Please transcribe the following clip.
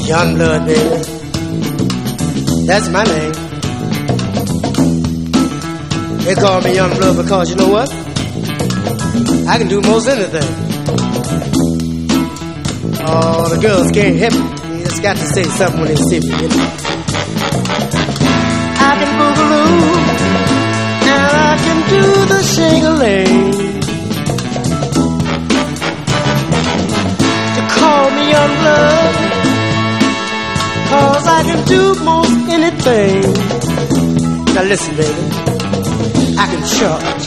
Young blood, baby. That's my name. They call me young blood because you know what? I can do most anything. Oh, the girls can't help me. They just got to say something when they see me, you know. I can boogaloo and I can do the shingling. To call me young blood, 'cause I can do most anything. Now listen, baby, I can charge